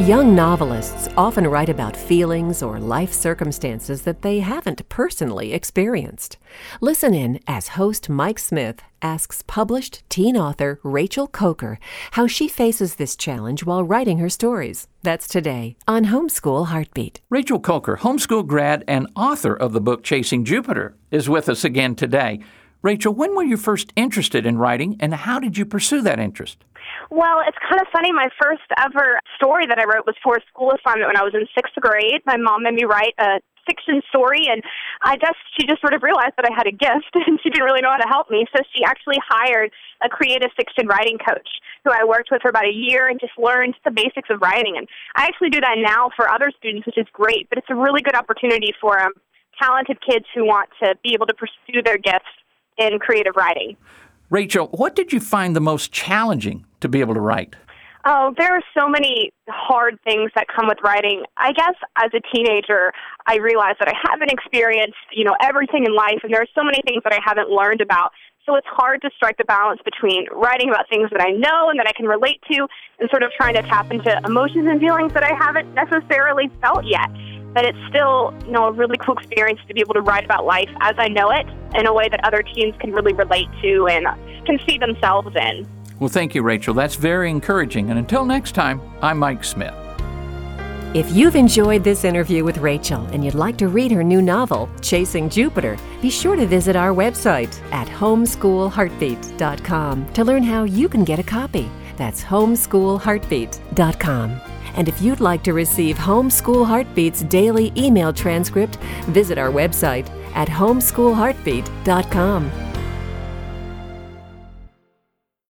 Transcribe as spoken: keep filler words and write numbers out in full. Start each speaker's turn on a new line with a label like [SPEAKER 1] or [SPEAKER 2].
[SPEAKER 1] Young novelists often write about feelings or life circumstances that they haven't personally experienced. Listen in as host Mike Smith asks published teen author Rachel Coker how she faces this challenge while writing her stories. That's today on Homeschool Heartbeat.
[SPEAKER 2] Rachel Coker, homeschool grad and author of the book Chasing Jupiter, is with us again today. Rachel, when were you first interested in writing, and how did you pursue that interest?
[SPEAKER 3] Well, it's kind of funny. My first ever story that I wrote was for a school assignment when I was in sixth grade. My mom made me write a fiction story, and I guess she just sort of realized that I had a gift, and she didn't really know how to help me. So she actually hired a creative fiction writing coach who I worked with for about a year and just learned the basics of writing. And I actually do that now for other students, which is great, but it's a really good opportunity for um, talented kids who want to be able to pursue their gifts in creative writing.
[SPEAKER 2] Rachel, what did you find the most challenging to be able to write?
[SPEAKER 3] Oh, there are so many hard things that come with writing. I guess as a teenager, I realized that I haven't experienced, you know, everything in life, and there are so many things that I haven't learned about. So it's hard to strike the balance between writing about things that I know and that I can relate to and sort of trying to tap into emotions and feelings that I haven't necessarily felt yet. But it's still, you know, a really cool experience to be able to write about life as I know it in a way that other teens can really relate to and can see themselves in.
[SPEAKER 2] Well, thank you, Rachel. That's very encouraging. And until next time, I'm Mike Smith.
[SPEAKER 1] If you've enjoyed this interview with Rachel and you'd like to read her new novel, Chasing Jupiter, be sure to visit our website at homeschool heartbeat dot com to learn how you can get a copy. That's homeschool heartbeat dot com. And if you'd like to receive Homeschool Heartbeat's daily email transcript, visit our website at homeschool heartbeat dot com.